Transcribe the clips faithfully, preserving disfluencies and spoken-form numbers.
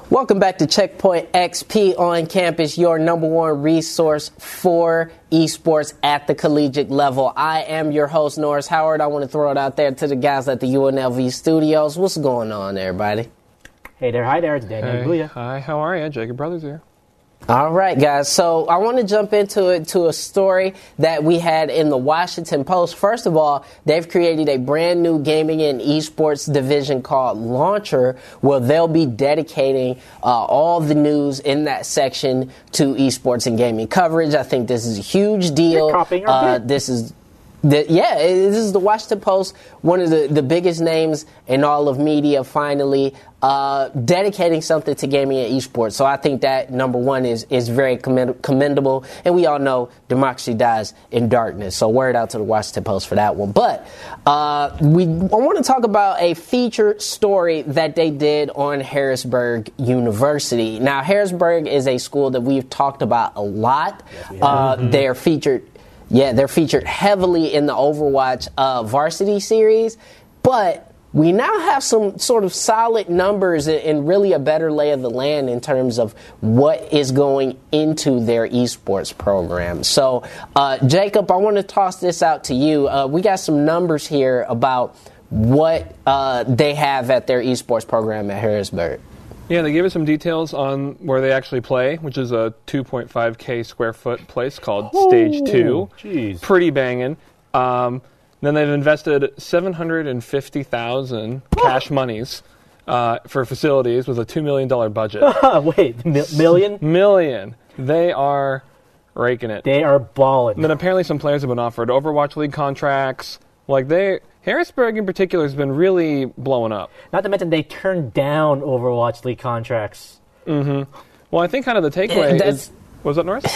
Welcome back to Checkpoint X P on campus, your number one resource for esports at the collegiate level. I am your host, Norris Howard. I want to throw it out there to the guys at the U N L V studios. What's going on, everybody? Hey there, hi there, it's Daniel. Hey, hi, how are you? Jacob Brothers here. All right, guys. So I want to jump into it to a story that we had in the Washington Post. First of all, they've created a brand new gaming and esports division called Launcher, where they'll be dedicating uh, all the news in that section to esports and gaming coverage. I think this is a huge deal. You're copying our uh, bid. this is The, yeah, this is the Washington Post, one of the, the biggest names in all of media, finally uh, dedicating something to gaming and esports. So I think that, number one, is, is very commend- commendable. And we all know democracy dies in darkness. So word out to the Washington Post for that one. But uh, we I want to talk about a featured story that they did on Harrisburg University. Now, Harrisburg is a school that we've talked about a lot. Yes, uh, mm-hmm. They're featured... Yeah, they're featured heavily in the Overwatch uh, varsity series, but we now have some sort of solid numbers and really a better lay of the land in terms of what is going into their esports program. So, uh, Jacob, I want to toss this out to you. Uh, we got some numbers here about what uh, they have at their esports program at Harrisburg. Yeah, they gave us some details on where they actually play, which is a two point five K square foot place called Ooh, Stage two. Geez. Pretty banging. Um, then they've invested seven hundred fifty thousand dollars cash monies uh, for facilities with a two million dollars budget. Wait, mi- million? Million. They are raking it. They are balling. And then apparently some players have been offered Overwatch League contracts. Like they... Harrisburg in particular has been really blowing up. Not to mention they turned down Overwatch League contracts. Mm-hmm. Well, I think kind of the takeaway Yeah, is... Was that Norris?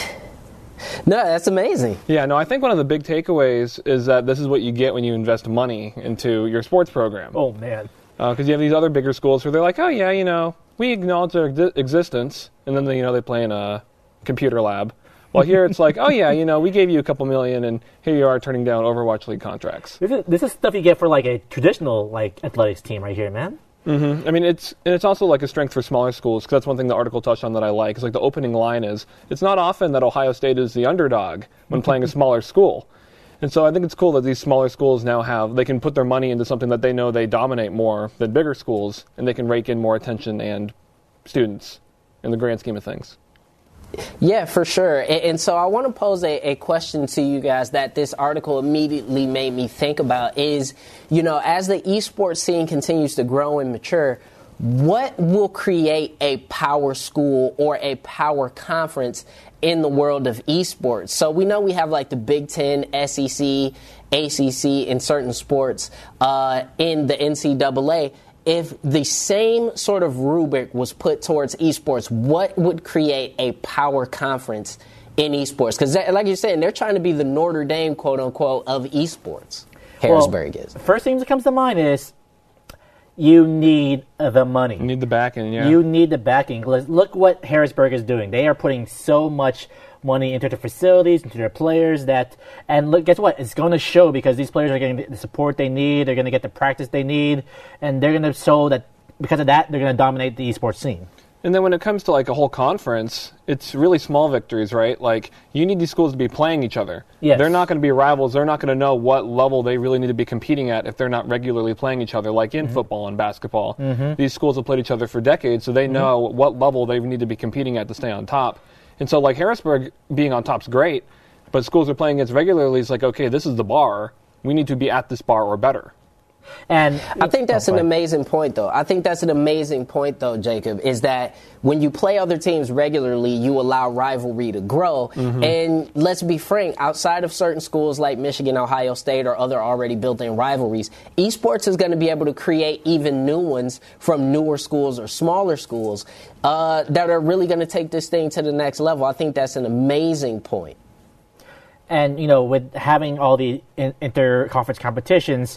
No, that's amazing. Yeah, no, I think one of the big takeaways is that this is what you get when you invest money into your sports program. Oh, man. Because uh, you have these other bigger schools where they're like, oh, yeah, you know, we acknowledge their ex- existence, and then, they, you know, they play in a computer lab. Well, here it's like, oh, yeah, you know, we gave you a couple million, and here you are turning down Overwatch League contracts. This is, this is stuff you get for, like, a traditional, like, athletics team right here, man. Mm-hmm. I mean, it's and it's also like a strength for smaller schools, because that's one thing the article touched on that I like. It's like the opening line is, it's not often that Ohio State is the underdog when playing a smaller school. And so I think it's cool that these smaller schools now have, they can put their money into something that they know they dominate more than bigger schools, and they can rake in more attention and students in the grand scheme of things. Yeah, for sure. And, and so I want to pose a, a question to you guys that this article immediately made me think about is, you know, as the esports scene continues to grow and mature, what will create a power school or a power conference in the world of esports? So we know we have like the Big Ten, S E C, A C C in certain sports, uh, in the N C double A. If the same sort of rubric was put towards esports, what would create a power conference in esports? Because like you're saying, they're trying to be the Notre Dame, quote unquote, of esports. Harrisburg well, is. First thing that comes to mind is you need the money. You need the backing, yeah. You need the backing. Look what Harrisburg is doing. They are putting so much money into their facilities, into their players, that, and look, guess what? It's going to show because these players are getting the support they need, they're going to get the practice they need, and they're going to show that because of that, they're going to dominate the esports scene. And then when it comes to like a whole conference, it's really small victories, right? Like, you need these schools to be playing each other. Yes. They're not going to be rivals. They're not going to know what level they really need to be competing at if they're not regularly playing each other, like in mm-hmm. football and basketball. Mm-hmm. These schools have played each other for decades, so they mm-hmm. know what level they need to be competing at to stay on top. And so, like, Harrisburg being on top is great, but schools are playing against regularly. It's like, okay, this is the bar. We need to be at this bar or better. And I think that's an amazing point, though. I think that's an amazing point, though, Jacob, is that when you play other teams regularly, you allow rivalry to grow. Mm-hmm. And let's be frank, outside of certain schools like Michigan, Ohio State, or other already built-in rivalries, esports is going to be able to create even new ones from newer schools or smaller schools uh, that are really going to take this thing to the next level. I think that's an amazing point. And, you know, with having all the in- inter-conference competitions,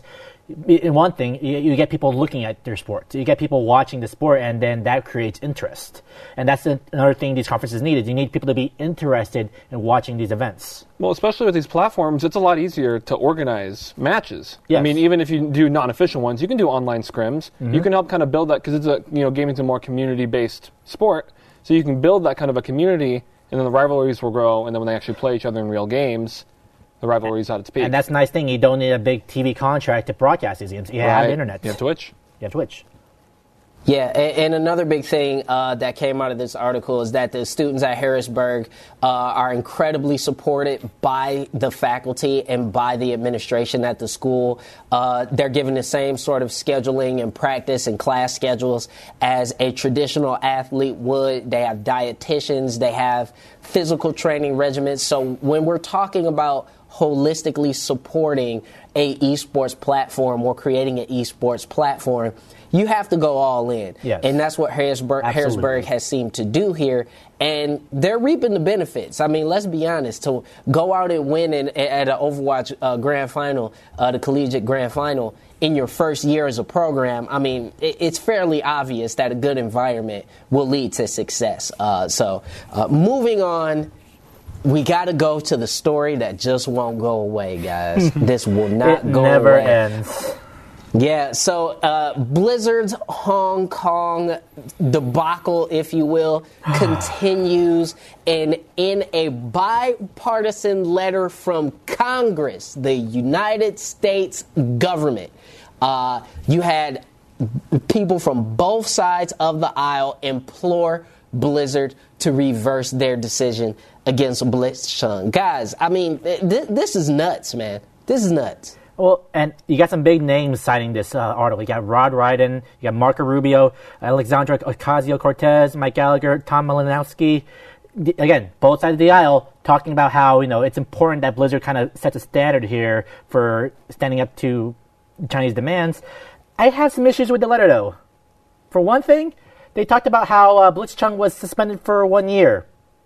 in one thing, you, you get people looking at their sport. You get people watching the sport, and then that creates interest. And that's another thing these conferences need, is you need people to be interested in watching these events. Well, especially with these platforms, it's a lot easier to organize matches. Yes. I mean, even if you do non-official ones, you can do online scrims. Mm-hmm. You can help kind of build that, because it's a, you know, gaming's a more community-based sport. So you can build that kind of a community, and then the rivalries will grow, and then when they actually play each other in real games, the rivalry's at its peak. And that's a nice thing. You don't need a big T V contract to broadcast these games. You right. have the internet. You have Twitch. You have Twitch. Yeah, and, and another big thing uh, that came out of this article is that the students at Harrisburg uh, are incredibly supported by the faculty and by the administration at the school. Uh, they're given the same sort of scheduling and practice and class schedules as a traditional athlete would. They have dietitians. They have physical training regimens. So when we're talking about holistically supporting a esports platform or creating an esports platform, you have to go all in. Yes. And that's what Harrisburg, Harrisburg has seemed to do here. And they're reaping the benefits. I mean, let's be honest. To go out and win in, at an Overwatch uh, Grand Final, uh, the Collegiate Grand Final, in your first year as a program, I mean, it, it's fairly obvious that a good environment will lead to success. Uh, so uh, moving on, we got to go to the story that just won't go away, guys. This will not it go never away. ends. Yeah, so uh, Blizzard's Hong Kong debacle, if you will, continues. And in a bipartisan letter from Congress, the United States government, uh, you had people from both sides of the aisle implore Blizzard to reverse their decision against Blitzchung. Guys, I mean, th- this is nuts, man. This is nuts. Well, and you got some big names signing this uh, article. You got Rod Ryden, you got Marco Rubio, Alexandra Ocasio-Cortez, Mike Gallagher, Tom Malinowski. Again, both sides of the aisle talking about how, you know, it's important that Blizzard kind of sets a standard here for standing up to Chinese demands. I have some issues with the letter, though. For one thing, they talked about how uh, Blitzchung was suspended for one year.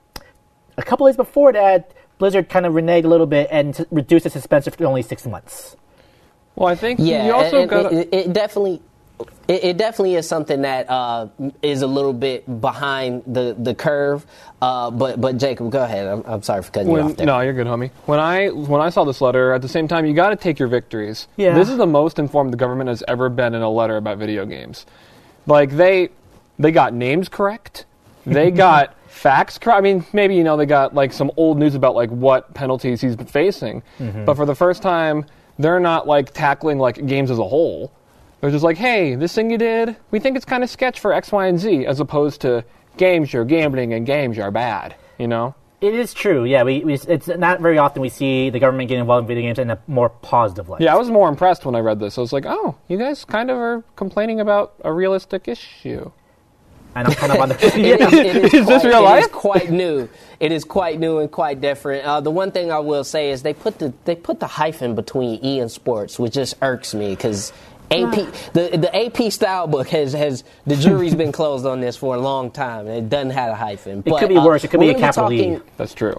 A couple days before that, Blizzard kind of reneged a little bit and t- reduced the suspension to only six months. Well, I think yeah, you also and, got it, it definitely, it, it definitely is something that uh, is a little bit behind the the curve. Uh, but but Jacob, go ahead. I'm, I'm sorry for cutting when, you off there. No, you're good, homie. When I when I saw this letter, at the same time, you got to take your victories. Yeah. This is the most informed the government has ever been in a letter about video games. Like they they got names correct. They got facts correct. I mean, maybe you know they got like some old news about like what penalties he's been facing. Mm-hmm. But for the first time, they're not like tackling like games as a whole. They're just like, hey, this thing you did, we think it's kind of sketch for X, Y, and Z, as opposed to games you're gambling and games you're bad, you know? It is true, yeah. We, we It's not very often we see the government get involved in video games in a more positive light. Yeah, I was more impressed when I read this. I was like, oh, you guys kind of are complaining about a realistic issue. And I'm kind of on the... It is, it is, Is this quite, real life? It is quite new. It is quite new and quite different. Uh, the one thing I will say is they put the they put the hyphen between E and sports, which just irks me because A P the the A P style book has has the jury's been closed on this for a long time. And it doesn't have a hyphen. It but, could be uh, worse. It could be a be capital talking, E. That's true.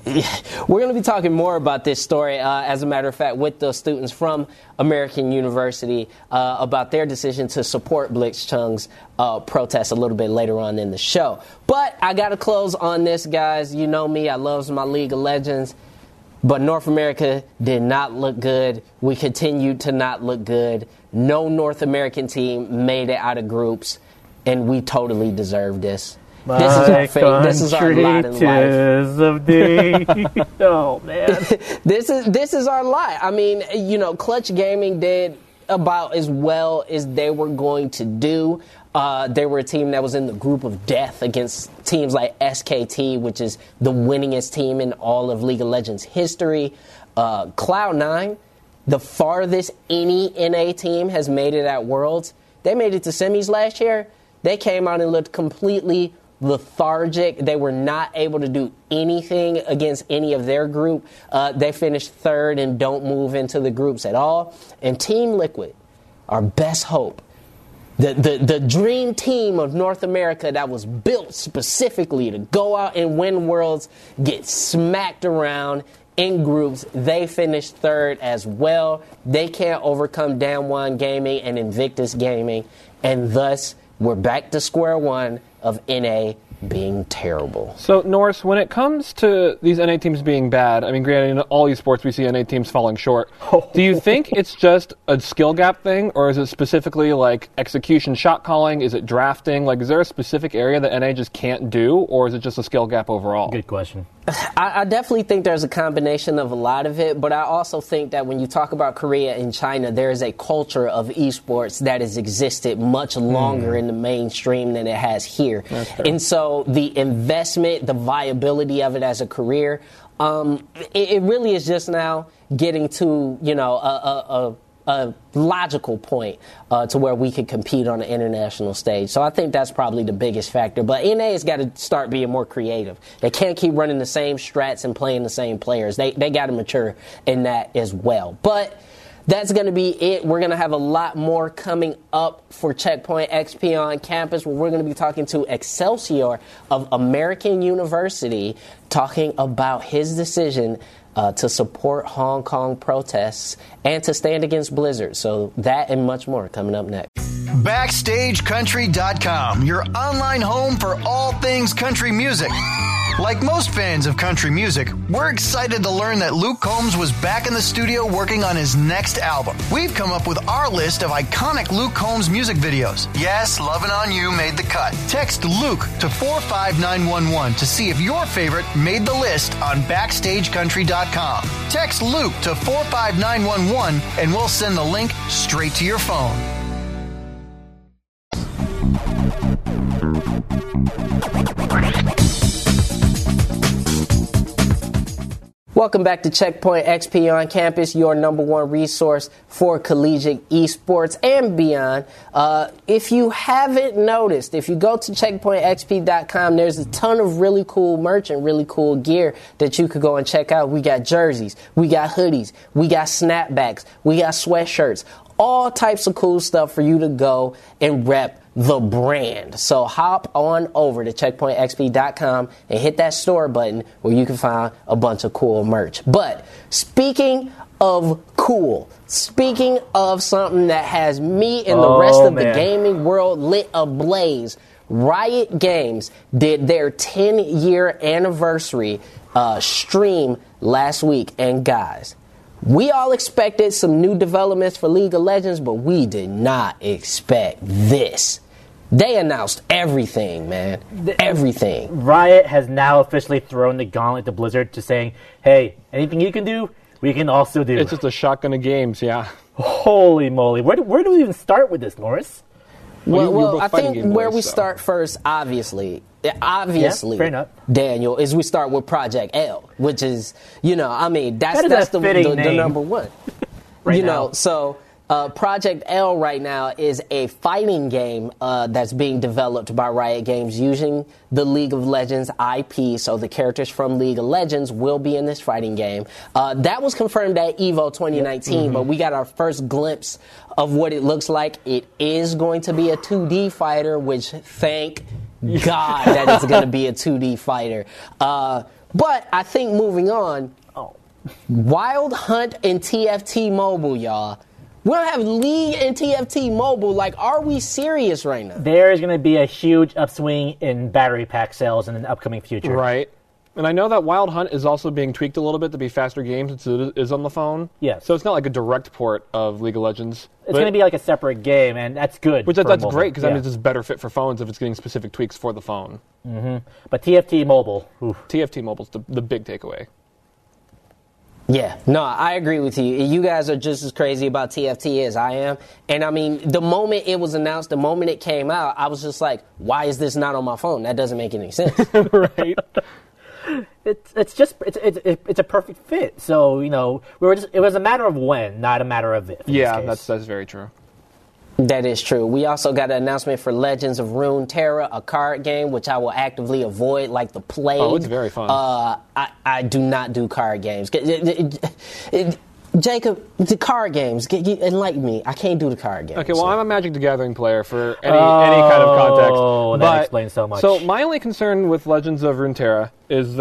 We're going to be talking more about this story, uh, as a matter of fact, with the students from American University uh, about their decision to support Blitzchung's uh, protest a little bit later on in the show. But I got to close on this, guys. You know me. I love my League of Legends. But North America did not look good. We continued to not look good. No North American team made it out of groups, and we totally deserve this. My this is our fate. This is our lot in life. Of day. Oh man, this is this is our lot. I mean, you know, Clutch Gaming did about as well as they were going to do. Uh, they were a team that was in the group of death against teams like S K T, which is the winningest team in all of League of Legends history. Uh, Cloud nine, the farthest any N A team has made it at Worlds. They made it to semis last year. They came out and looked completely lethargic. They were not able to do anything against any of their group. Uh, they finished third and don't move into the groups at all. And Team Liquid, our best hope, the, the, the dream team of North America that was built specifically to go out and win Worlds, get smacked around in groups, they finished third as well. They can't overcome Damwon Gaming and Invictus Gaming, and thus we're back to square one of N A being terrible. So, Norris, when it comes to these N A teams being bad, I mean, granted, in all these sports we see N A teams falling short. Do you think it's just a skill gap thing, or is it specifically like execution shot calling? Is it drafting? Like, is there a specific area that N A just can't do, or is it just a skill gap overall? Good question. I, I definitely think there's a combination of a lot of it, but I also think that when you talk about Korea and China, there is a culture of esports that has existed much longer mm. in the mainstream than it has here. And so the investment, the viability of it as a career, um, it, it really is just now getting to, you know, a, a, a a logical point uh, to where we could compete on the international stage. So I think that's probably the biggest factor. But N A has got to start being more creative. They can't keep running the same strats and playing the same players. They they got to mature in that as well. But that's going to be it. We're going to have a lot more coming up for Checkpoint X P on campus, where we're going to be talking to Excelsior of American University, talking about his decision Uh, to support Hong Kong protests and to stand against Blizzard. So that and much more coming up next. Backstage Country dot com, your online home for all things country music. Like most fans of country music, we're excited to learn that Luke Combs was back in the studio working on his next album. We've come up with our list of iconic Luke Combs music videos. Yes, Lovin' On You made the cut. Text Luke to four five nine one one to see if your favorite made the list on Backstage Country dot com. Text Luke to four five nine one one and we'll send the link straight to your phone. Welcome back to Checkpoint X P on campus, your number one resource for collegiate esports and beyond. Uh, if you haven't noticed, if you go to checkpoint x p dot com, there's a ton of really cool merch and really cool gear that you could go and check out. We got jerseys, we got hoodies, we got snapbacks, we got sweatshirts, all types of cool stuff for you to go and rep the brand. So hop on over to checkpoint x p dot com and hit that store button where you can find a bunch of cool merch. But speaking of cool, speaking of something that has me and the oh, rest of man. the gaming world lit ablaze, Riot Games did their ten-year anniversary uh, stream last week. And guys, we all expected some new developments for League of Legends, but we did not expect this. They announced everything, man. Everything. Riot has now officially thrown the gauntlet to Blizzard to saying, hey, anything you can do, we can also do. It's just a shotgun of games, yeah. Holy moly. Where do, where do we even start with this, Norris? Well, you- well both I fighting think game where boys, we so. start first, obviously, obviously, Yeah, fair enough. Daniel, is we start with Project L, which is, you know, I mean, that's That is that's a the, fitting the, the name. number one. Right you know, now. so uh, Project L right now is a fighting game uh, that's being developed by Riot Games using the League of Legends I P. So the characters from League of Legends will be in this fighting game. Uh, that was confirmed at EVO twenty nineteen, Mm-hmm. but we got our first glimpse of what it looks like. It is going to be a two D fighter, which thank God that it's going to be a two D fighter. Uh, but I think moving on, Oh. Wild Hunt and T F T Mobile, y'all. We don't have League and T F T Mobile. Like, are we serious right now? There is going to be a huge upswing in battery pack sales in the upcoming future. Right. And I know that Wild Hunt is also being tweaked a little bit to be faster games since it is on the phone. Yes. So it's not like a direct port of League of Legends. It's going to be like a separate game, and that's good. Which that, for that's mobile. great because yeah. that means it's better fit for phones if it's getting specific tweaks for the phone. But T F T Mobile, oof. T F T Mobile's the, the big takeaway. Yeah, no, I agree with you. You guys are just as crazy about T F T as I am. And I mean, the moment it was announced, the moment it came out, I was just like, why is this not on my phone? That doesn't make any sense. Right. It's it's just it's it's it's a perfect fit. So you know we were just it was a matter of when, not a matter of if. in this Yeah, case. that's that's very true. That is true. We also got an announcement for Legends of Runeterra, a card game, which I will actively avoid like the plague. Oh, it's very fun. Uh, I, I do not do card games. It- it- it- Jacob, the card games, get, get, enlighten me. I can't do the card games. Okay, well, I'm a Magic the Gathering player for any Oh, any kind of context. that But- explains so much. So my only concern with Legends of Runeterra is that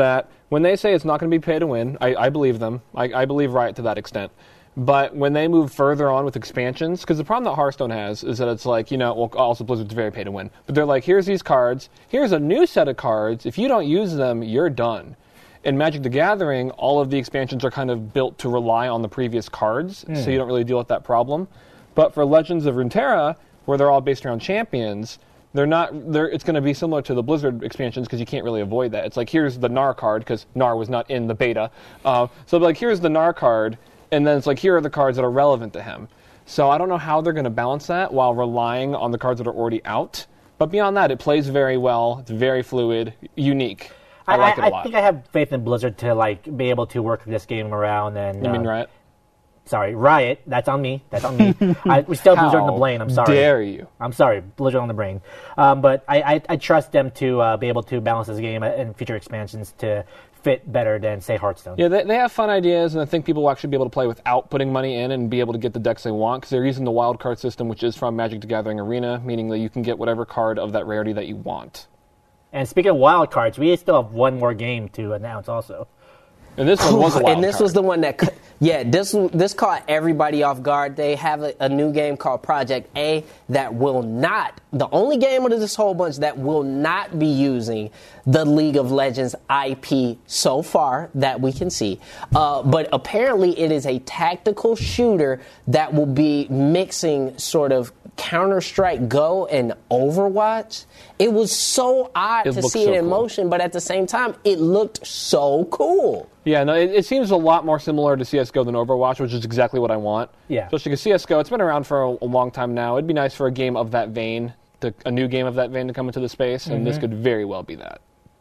when they say it's not going to be pay to win, I, I believe them. I, I believe Riot to that extent. But when they move further on with expansions, because the problem that Hearthstone has is that it's like, you know, well, also Blizzard's very pay to win. But they're like, here's these cards, here's a new set of cards. If you don't use them, you're done. In Magic the Gathering, all of the expansions are kind of built to rely on the previous cards, mm. so you don't really deal with that problem. But for Legends of Runeterra, where they're all based around champions, they're not. They're, it's going to be similar to the Blizzard expansions because you can't really avoid that. It's like, here's the Gnar card, because Gnar was not in the beta. Uh, so like, here's the Gnar card, and then it's like, here are the cards that are relevant to him. So I don't know how they're going to balance that while relying on the cards that are already out. But beyond that, it plays very well. It's very fluid, unique. I, I like it a lot. I think I have faith in Blizzard to like be able to work this game around. And you uh, mean Riot? Sorry, Riot. That's on me. That's on me. I, we still have Blizzard on the brain. I'm sorry. Dare you? I'm sorry, Blizzard on the brain. Um, but I, I, I trust them to uh, be able to balance this game and future expansions to fit better than, say, Hearthstone. Yeah, they, they have fun ideas, and I think people will actually be able to play without putting money in and be able to get the decks they want, because they're using the wild card system, which is from Magic the Gathering Arena, meaning that you can get whatever card of that rarity that you want. And speaking of wild cards, we still have one more game to announce also. And this one was a wild And this card. was the one that, yeah, this this caught everybody off guard. They have a, a new game called Project A that will not, the only game of this whole bunch that will not be using the League of Legends I P so far that we can see. Uh, but apparently it is a tactical shooter that will be mixing sort of Counter-Strike Go and Overwatch. It was so odd it to see so it in cool. motion, but at the same time, it looked so cool. Yeah, no, it, it seems a lot more similar to C S G O than Overwatch, which is exactly what I want. Yeah. Especially because C S G O, it's been around for a, a long time now. It'd be nice for a game of that vein, to, a new game of that vein to come into the space, and mm-hmm. this could very well be that.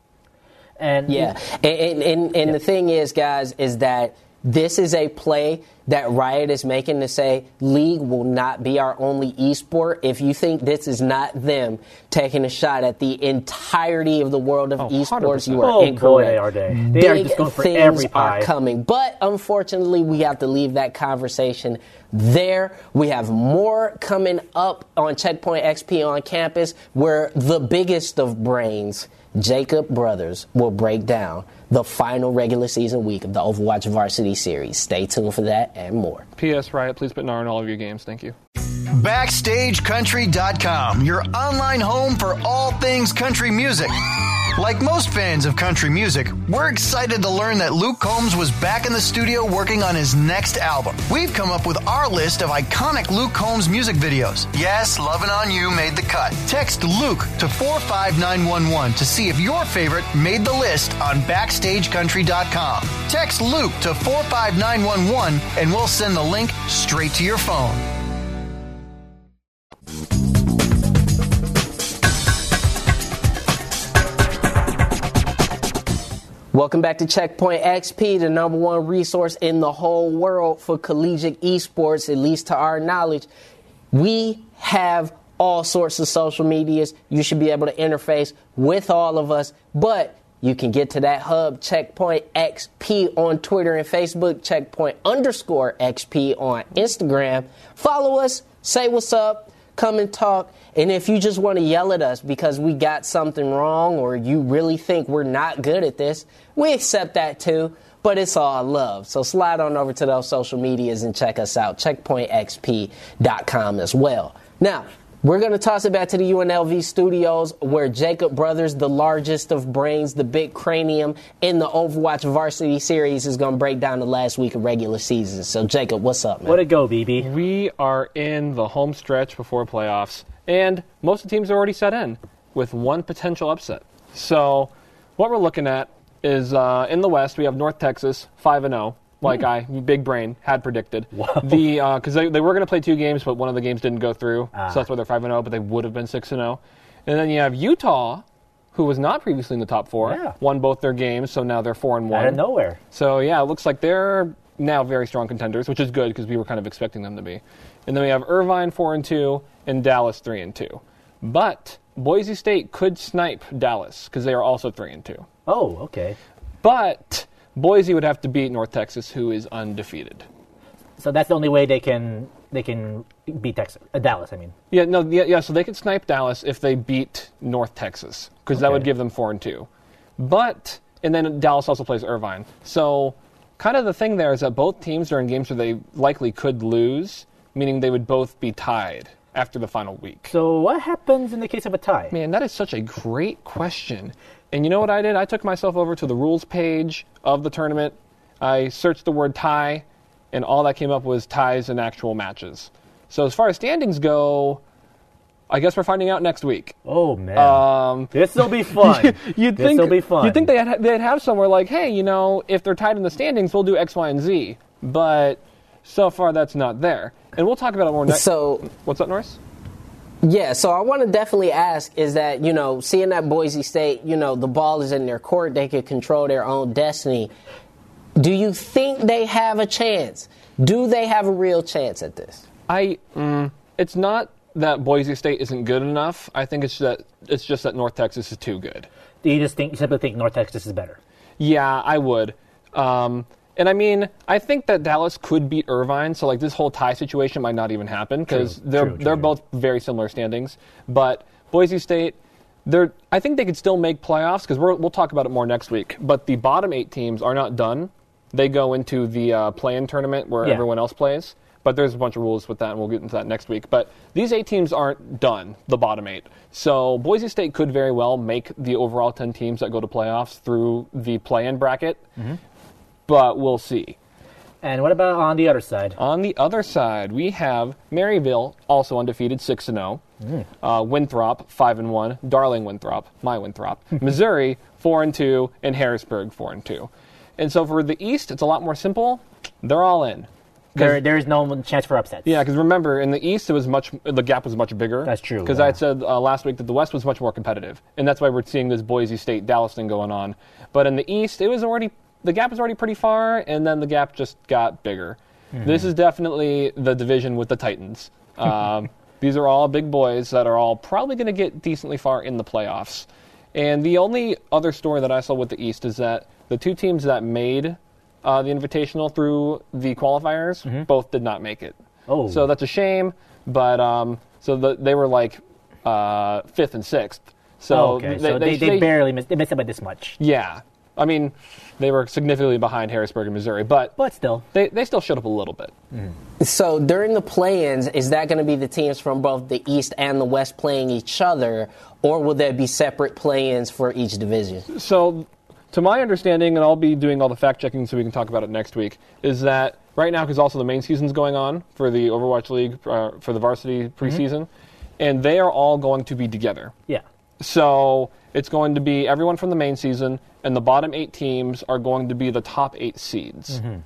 And yeah, and, and, and yeah. the thing is, guys, is that this is a play that Riot is making to say League will not be our only esport. If you think this is not them taking a shot at the entirety of the world of oh, esports, you are oh, incorrect. Boy, are they. They Big are just going for things every pie. are coming. But unfortunately, we have to leave that conversation there. We have more coming up on Checkpoint X P on campus, where the biggest of brains, Jacob Brothers, will break down the final regular season week of the Overwatch Varsity Series. Stay tuned for that and more. P S. Riot, please put Gnar in all of your games. Thank you. Backstage Country dot com, your online home for all things country music. Like most fans of country music, we're excited to learn that Luke Combs was back in the studio working on his next album. We've come up with our list of iconic Luke Combs music videos. Yes, Lovin' On You made the cut. Text Luke to four five nine one one to see if your favorite made the list on Backstage Country dot com. Text Luke to four five nine one one and we'll send the link straight to your phone. Welcome back to Checkpoint X P, the number one resource in the whole world for collegiate esports, at least to our knowledge. We have all sorts of social medias. You should be able to interface with all of us, but you can get to that hub, Checkpoint X P on Twitter and Facebook, Checkpoint underscore X P on Instagram. Follow us, say what's up, come and talk. And if you just want to yell at us because we got something wrong or you really think we're not good at this, we accept that too, but it's all love. So slide on over to those social medias and check us out, checkpoint x p dot com as well. Now, we're going to toss it back to the U N L V studios where Jacob Brothers, the largest of brains, the big cranium in the Overwatch Varsity Series, is going to break down the last week of regular season. So, Jacob, what's up, man? What a go, B B. We are in the home stretch before playoffs, and most of the teams are already set in with one potential upset. So what we're looking at is uh, in the West, we have North Texas, five and oh. Like I, big brain, had predicted. Whoa. The because they, they were going to play two games, but one of the games didn't go through, ah. so that's why they're five and oh. But they would have been six and oh. And then you have Utah, who was not previously in the top four, yeah. won both their games, so now they're four and one. Out of nowhere. So yeah, it looks like they're now very strong contenders, which is good because we were kind of expecting them to be. And then we have Irvine four and two and Dallas three and two. But Boise State could snipe Dallas because they are also three and two. Oh, okay. But Boise would have to beat North Texas, who is undefeated. So that's the only way they can they can beat Texas, uh, Dallas. I mean. Yeah, no, yeah, yeah. So they could snipe Dallas if they beat North Texas, because okay. that would give them four and two. But and then Dallas also plays Irvine. So kind of the thing there is that both teams are in games where they likely could lose, meaning they would both be tied after the final week. So what happens in the case of a tie? Man, that is such a great question. And you know what I did? I took myself over to the rules page of the tournament. I searched the word tie, and all that came up was ties in actual matches. So as far as standings go, I guess we're finding out next week. Oh, man. Um, This'll be fun. you'd This'll think, be fun. You'd think they'd, they'd have somewhere like, hey, you know, if they're tied in the standings, we'll do X, Y, and Z. But so far, that's not there. And we'll talk about it more next. So, what's up, Norris? Yeah, so I want to definitely ask is that, you know, seeing that Boise State, you know, the ball is in their court, they could control their own destiny. Do you think they have a chance? Do they have a real chance at this? I, mm, it's not that Boise State isn't good enough. I think it's that it's just that North Texas is too good. Do you just think, you simply think North Texas is better? Yeah, I would. Um, and I mean, I think that Dallas could beat Irvine, so like this whole tie situation might not even happen because they're true, true, they're true. both very similar standings. But Boise State, they're I think they could still make playoffs because we'll talk about it more next week. But the bottom eight teams are not done. They go into the uh, play-in tournament where Yeah. everyone else plays. But there's a bunch of rules with that, and we'll get into that next week. But these eight teams aren't done, the bottom eight. So Boise State could very well make the overall ten teams that go to playoffs through the play-in bracket. Mm-hmm. But we'll see. And what about on the other side? On the other side, we have Maryville, also undefeated, six and oh. Mm. Uh, Winthrop, five and one. Darling Winthrop, my Winthrop. Missouri, four and two. And Harrisburg, four and two. And so for the East, it's a lot more simple. They're all in. There, there is no chance for upsets. Yeah, because remember, in the East, it was much the gap was much bigger. That's true. Because yeah. I had said uh, last week that the West was much more competitive, and that's why we're seeing this Boise State Dallas thing going on. But in the East, it was already the gap was already pretty far, and then the gap just got bigger. Mm-hmm. This is definitely the division with the Titans. Um, these are all big boys that are all probably going to get decently far in the playoffs. And the only other story that I saw with the East is that the two teams that made Uh, the Invitational through the qualifiers, mm-hmm. both did not make it. Oh. So that's a shame, but um, so the, they were like uh, fifth and sixth. So, oh, okay. they, so they, they, they barely missed, they missed it by this much. Yeah. I mean, they were significantly behind Harrisburg and Missouri, but, but still. They, they still showed up a little bit. Mm-hmm. So during the play-ins, is that going to be the teams from both the East and the West playing each other, or will there be separate play-ins for each division? So to my understanding, and I'll be doing all the fact-checking so we can talk about it next week, is that right now, because also the main season's going on for the Overwatch League, uh, for the varsity preseason, mm-hmm. and they are all going to be together. Yeah. So it's going to be everyone from the main season, and the bottom eight teams are going to be the top eight seeds. Mm-hmm.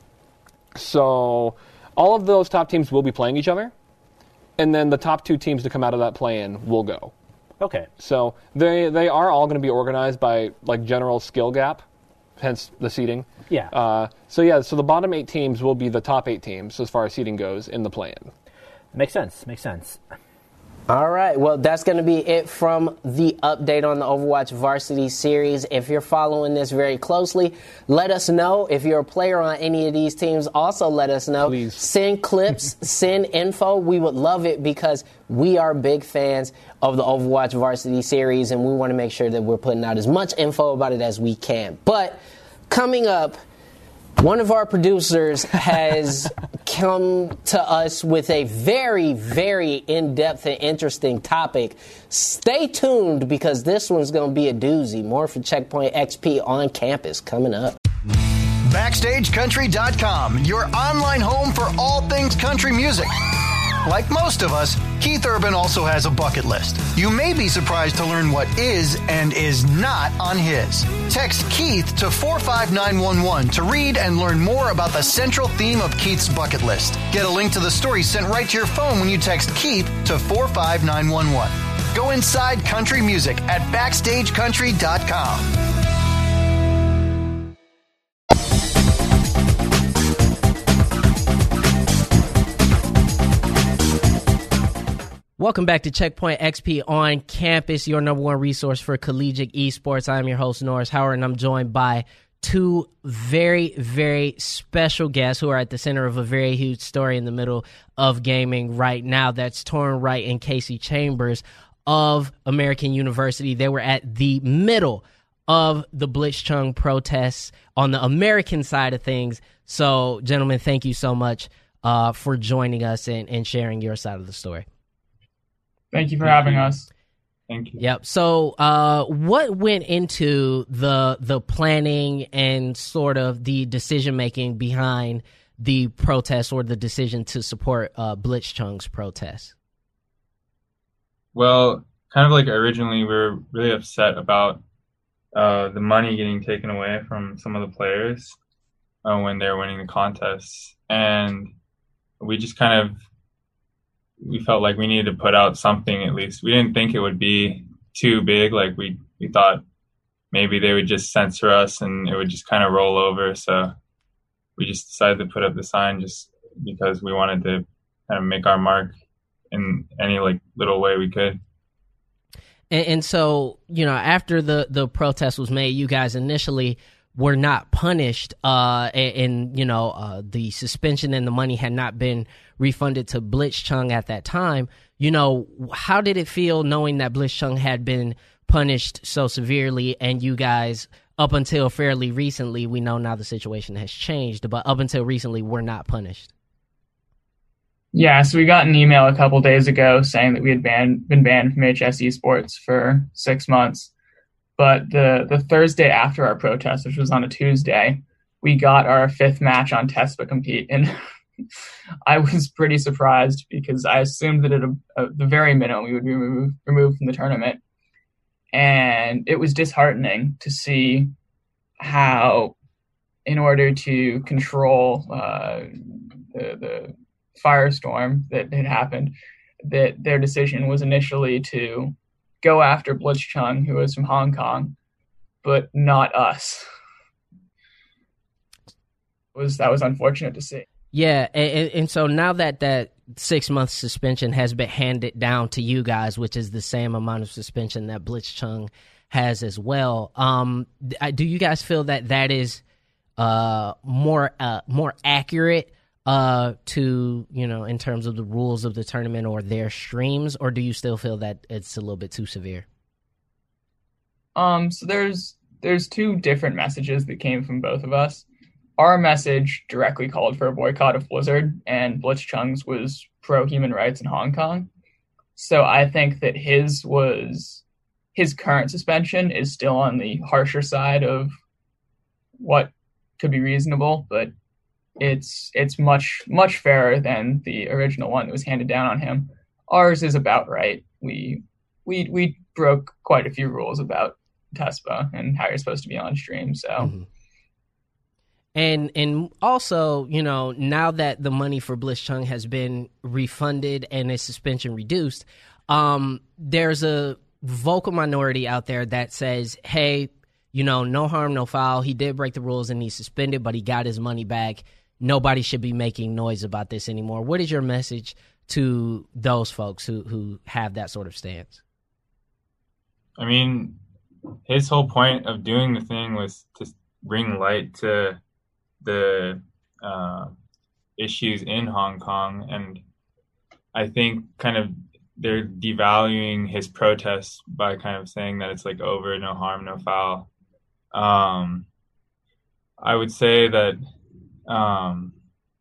So all of those top teams will be playing each other, and then the top two teams to come out of that play-in will go. Okay. So they they are all going to be organized by like general skill gap, hence the seeding. Yeah. Uh, so yeah, so the bottom eight teams will be the top eight teams as far as seeding goes in the play-in. Makes sense. Makes sense. All right. Well, that's going to be it from the update on the Overwatch Varsity Series. If you're following this very closely, let us know. If you're a player on any of these teams, also let us know. Please. Send clips, send info. We would love it because we are big fans of the Overwatch Varsity Series, and we want to make sure that we're putting out as much info about it as we can. But coming up, one of our producers has come to us with a very, very in-depth and interesting topic. Stay tuned because this one's going to be a doozy. More for Checkpoint X P on campus coming up. Backstage Country dot com, your online home for all things country music. Like most of us, Keith Urban also has a bucket list. You may be surprised to learn what is and is not on his. Text Keith to four five nine one one to read and learn more about the central theme of Keith's bucket list. Get a link to the story sent right to your phone when you text Keith to four five nine one one. Go inside country music at Backstage Country dot com. Welcome back to Checkpoint X P on campus, your number one resource for collegiate esports. I'm your host, Norris Howard, and I'm joined by two very, very special guests who are at the center of a very huge story in the middle of gaming right now. That's Torrin Wright and Casey Chambers of American University. They were at the middle of the Blitzchung protests on the American side of things. So, gentlemen, thank you so much uh, for joining us and, and sharing your side of the story. Thank you for having us. Thank you. Yep. So, uh, what went into the the planning and sort of the decision making behind the protest or the decision to support uh, Blitzchung's protest? Well, kind of like originally, we were really upset about uh, the money getting taken away from some of the players uh, when they were winning the contests, and we just kind of we felt like we needed to put out something at least. We didn't think it would be too big. Like we, we thought maybe they would just censor us and it would just kind of roll over. So we just decided to put up the sign just because we wanted to kind of make our mark in any like little way we could. And, and so, you know, after the, the protest was made, you guys initially were not punished, uh, and, and you know, uh, the suspension and the money had not been refunded to Blitzchung at that time. You know, how did it feel knowing that Blitzchung had been punished so severely, and you guys, up until fairly recently, we know now the situation has changed, but up until recently, were not punished? Yeah, so we got an email a couple days ago saying that we had banned, been banned from H S Esports for six months. But the, the Thursday after our protest, which was on a Tuesday, we got our fifth match on TESPA Compete. And I was pretty surprised because I assumed that at, a, at the very minimum we would be removed, removed from the tournament. And it was disheartening to see how, in order to control uh, the, the firestorm that had happened, that their decision was initially to go after Blitzchung, who was from Hong Kong, but not us. Was that was unfortunate to see. Yeah, and, and so now that that six-month suspension has been handed down to you guys, which is the same amount of suspension that Blitzchung has as well, um, do you guys feel that that is uh, more uh, more accurate uh, to, you know, in terms of the rules of the tournament or their streams, or do you still feel that it's a little bit too severe? Um, so there's there's two different messages that came from both of us. Our message directly called for a boycott of Blizzard, and Blitzchung's was pro-human rights in Hong Kong. So I think that his was his current suspension is still on the harsher side of what could be reasonable, but it's it's much much fairer than the original one that was handed down on him. Ours is about right. We we we broke quite a few rules about TESPA and how you're supposed to be on stream. So. Mm-hmm. And and also, you know, now that the money for Blitzchung has been refunded and his suspension reduced, um, there's a vocal minority out there that says, hey, you know, no harm, no foul. He did break the rules and he's suspended, but he got his money back. Nobody should be making noise about this anymore. What is your message to those folks who, who have that sort of stance? I mean, his whole point of doing the thing was to bring light to the uh, issues in Hong Kong, and I think kind of they're devaluing his protests by kind of saying that it's like over, no harm, no foul. Um, I would say that um,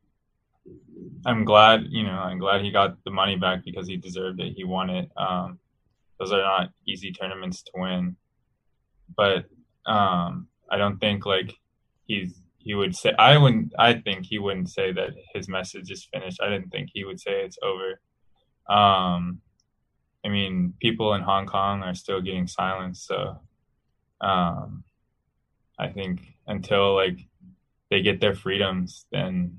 I'm glad, you know, I'm glad he got the money back because he deserved it. He won it. Um, those are not easy tournaments to win, but um, I don't think like he's He would say, I wouldn't, I think he wouldn't say that his message is finished. I didn't think he would say it's over. Um, I mean, people in Hong Kong are still getting silenced. So um, I think until like they get their freedoms, then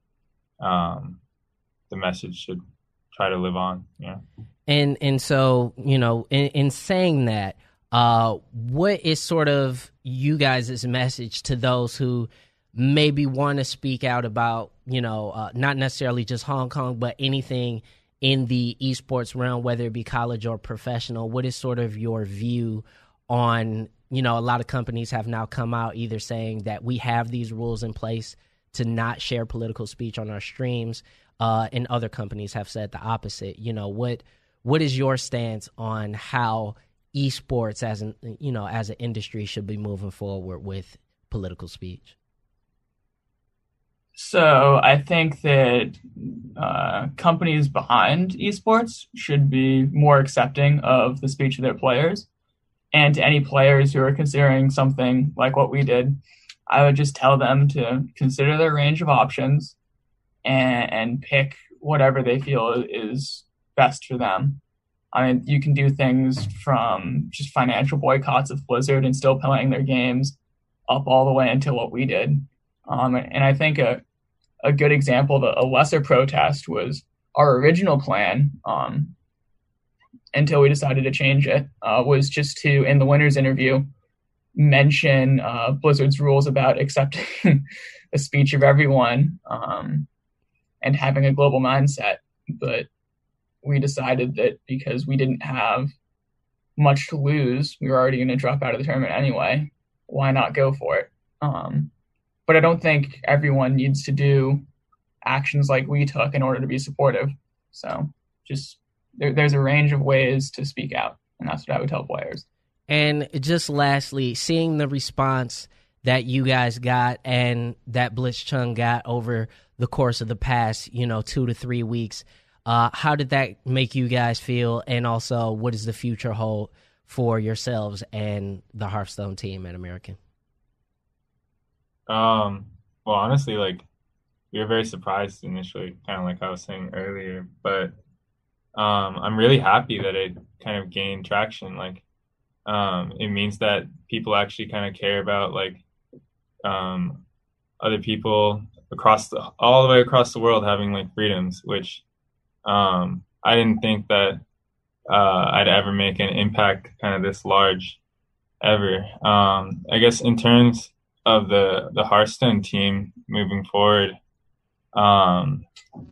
um, the message should try to live on. Yeah. And, and so, you know, in, in saying that, uh, what is sort of you guys' message to those who maybe want to speak out about, you know, uh, not necessarily just Hong Kong, but anything in the esports realm, whether it be college or professional? What is sort of your view on, you know, a lot of companies have now come out either saying that we have these rules in place to not share political speech on our streams, uh, and other companies have said the opposite. You know, what what is your stance on how esports as an you know as an industry should be moving forward with political speech? So I think that uh, companies behind esports should be more accepting of the speech of their players. And to any players who are considering something like what we did, I would just tell them to consider their range of options and, and pick whatever they feel is best for them. I mean, you can do things from just financial boycotts of Blizzard and still playing their games up all the way until what we did. Um, and I think a, a good example, a lesser protest, was our original plan, um, until we decided to change it, uh, was just to, in the winner's interview, mention uh, Blizzard's rules about accepting the speech of everyone um, and having a global mindset. But we decided that because we didn't have much to lose, we were already going to drop out of the tournament anyway. Why not go for it? Um, but I don't think everyone needs to do actions like we took in order to be supportive. So just there, there's a range of ways to speak out, and that's what I would tell players. And just lastly, seeing the response that you guys got and that Blitzchung got over the course of the past, you know, two to three weeks, uh, how did that make you guys feel? And also, what does the future hold for yourselves and the Hearthstone team at American? Um, well, honestly, like, we were very surprised initially, kind of like I was saying earlier, but um, I'm really happy that it kind of gained traction. Like, um, it means that people actually kind of care about, like, um, other people across the, all the way across the world having, like, freedoms, which um, I didn't think that uh, I'd ever make an impact kind of this large ever. Um, I guess in terms of the, the Hearthstone team moving forward, um,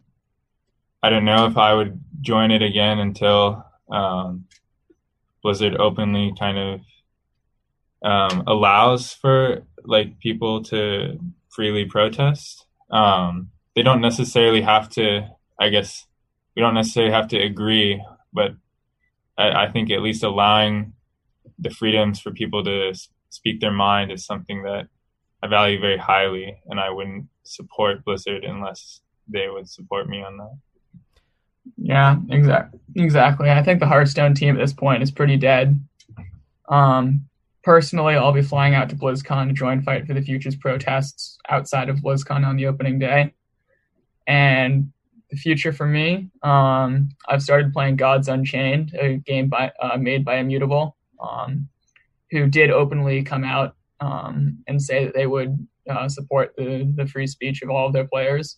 I don't know if I would join it again until um, Blizzard openly kind of um, allows for, like, people to freely protest. Um, they don't necessarily have to, I guess, we don't necessarily have to agree, but I, I think at least allowing the freedoms for people to speak their mind is something that I value very highly, and I wouldn't support Blizzard unless they would support me on that. Yeah, exactly. Exactly. I think the Hearthstone team at this point is pretty dead. Um, personally, I'll be flying out to BlizzCon to join Fight for the Future's protests outside of BlizzCon on the opening day. And the future for me, um, I've started playing Gods Unchained, a game by uh, made by Immutable, um, who did openly come out um, and say that they would uh, support the, the free speech of all of their players.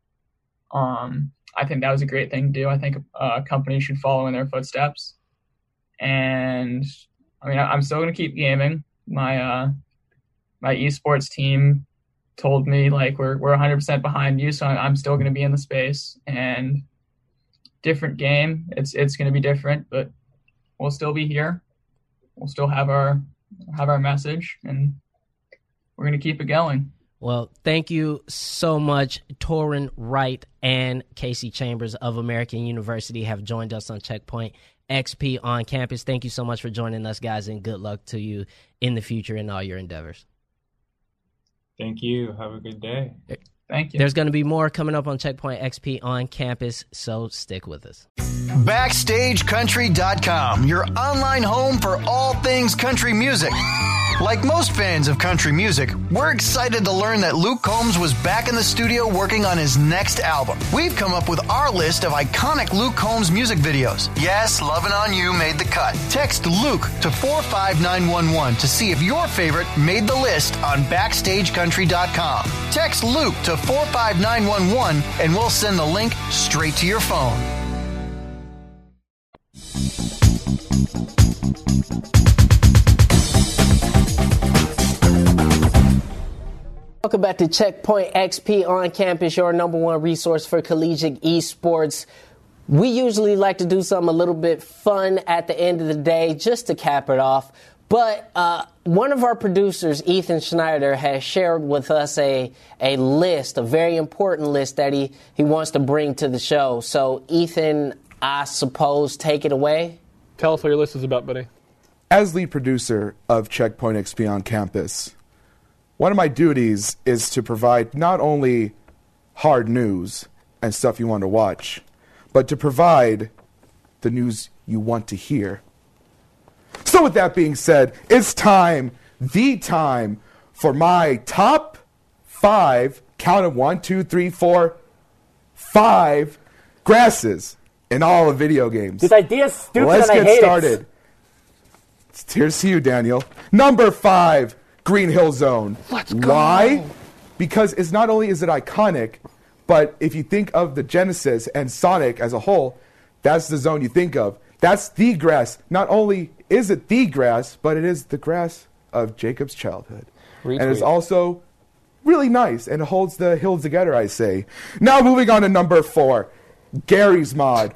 Um, I think that was a great thing to do. I think a company should follow in their footsteps. And I mean, I'm still going to keep gaming. My uh, my esports team told me, like, we're we're one hundred percent behind you, so I'm still going to be in the space. And different game, it's it's going to be different, but we'll still be here. We'll still have our have our message, and we're going to keep it going. Well, thank you so much. Torrin Wright and Casey Chambers of American University have joined us on Checkpoint X P on campus. Thank you so much for joining us, guys, and good luck to you in the future in all your endeavors. Thank you. Have a good day. Thank you. There's going to be more coming up on Checkpoint X P on campus, so stick with us. Backstage Country dot com, your online home for all things country music. Like most fans of country music, we're excited to learn that Luke Combs was back in the studio working on his next album. We've come up with our list of iconic Luke Combs music videos. Yes, Lovin' On You made the cut. Text Luke to four five nine one one to see if your favorite made the list on Backstage Country dot com. Text Luke to four five nine one one and we'll send the link straight to your phone. Welcome back to Checkpoint X P on campus, your number one resource for collegiate esports. We usually like to do something a little bit fun at the end of the day just to cap it off. But uh, one of our producers, Ethan Schneider, has shared with us a, a list, a very important list that he, he wants to bring to the show. So, Ethan, I suppose, take it away. Tell us what your list is about, buddy. As lead producer of Checkpoint X P on campus, one of my duties is to provide not only hard news and stuff you want to watch, but to provide the news you want to hear. So with that being said, it's time, the time, for my top five, count of one, two, three, four, five grasses in all of video games. This idea is stupid Let's and I get hate started. it. Here's to you, Daniel. Number five, Green Hill Zone. Let's go. Why? Because it's not only is it iconic, but if you think of the Genesis and Sonic as a whole, that's the zone you think of. That's the grass. Not only is it the grass, but it is the grass of Jacob's childhood. Retweet. And it's also really nice, and it holds the hills together, I say. Now moving on to number four, Gary's Mod.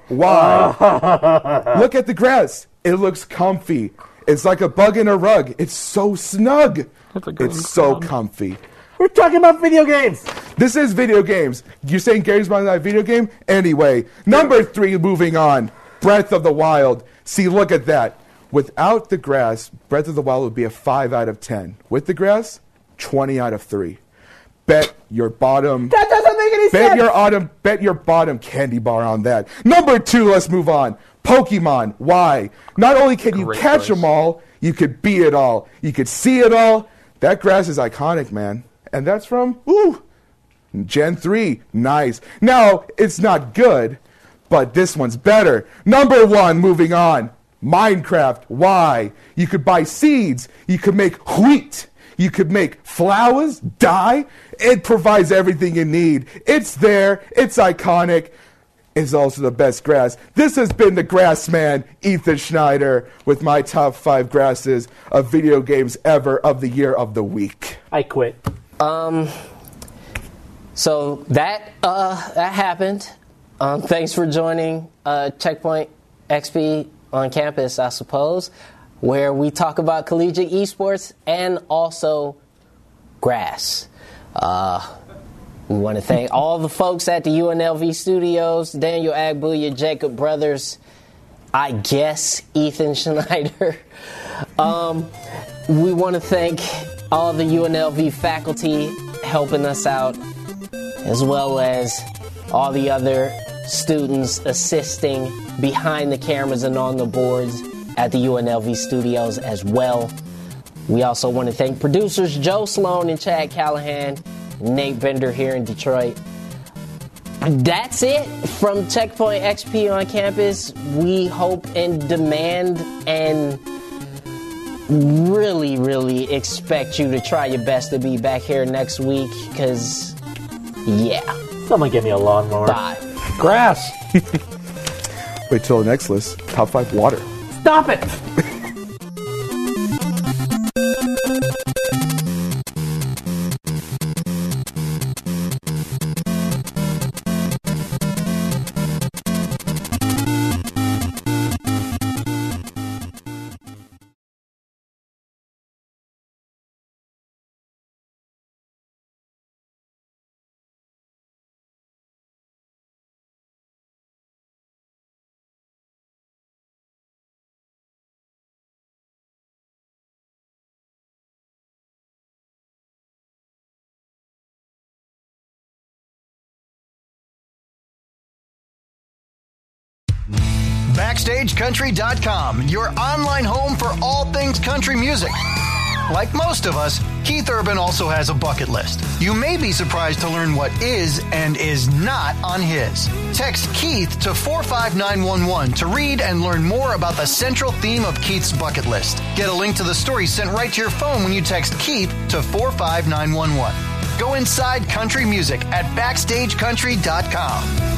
Why? Look at the grass. It looks comfy. It's like a bug in a rug. It's so snug. It's so comfy. We're talking about video games. This is video games. You're saying Gary's Mod is not a video game? Anyway, number three, moving on, Breath of the Wild. See, look at that. Without the grass, Breath of the Wild would be a five out of ten. With the grass, twenty out of three. Bet your bottom. That doesn't make any bet sense. your bottom. Bet your bottom candy bar on that. Number two. Let's move on. Pokemon. Why? Not only can you Great catch choice. them all, you could beat it all. You could see it all. That grass is iconic, man. And that's from ooh, Gen three. Nice. Now it's not good, but this one's better. Number one. Moving on. Minecraft. Why? You could buy seeds. You could make wheat. You could make flowers, dye. It provides everything you need. It's there. It's iconic. It's also the best grass. This has been the Grass Man, Ethan Schneider, with my top five grasses of video games ever of the year of the week. I quit. Um, so that uh, that happened. Um, thanks for joining uh, Checkpoint X P on campus, I suppose, where we talk about collegiate esports and also grass. Uh, we want to thank all the folks at the U N L V studios, Daniel Agbuya, Jacob Brothers, I guess Ethan Schneider. Um, we want to thank all the U N L V faculty helping us out, as well as all the other students assisting behind the cameras and on the boards at the U N L V studios as well. We also want to thank producers Joe Sloan and Chad Callahan, Nate Bender here in Detroit. That's it from Checkpoint X P on campus. We hope and demand and really, really expect you to try your best to be back here next week, because, yeah. Someone give me a lawnmower. Bye. Grass. Wait till the next list. Top five water. Stop it! Backstage Country dot com, your online home for all things country music. Like most of us, Keith Urban also has a bucket list. You may be surprised to learn what is and is not on his. Text Keith to four five nine one one to read and learn more about the central theme of Keith's bucket list. Get a link to the story sent right to your phone when you text Keith to four five nine one one. Go inside country music at Backstage Country dot com.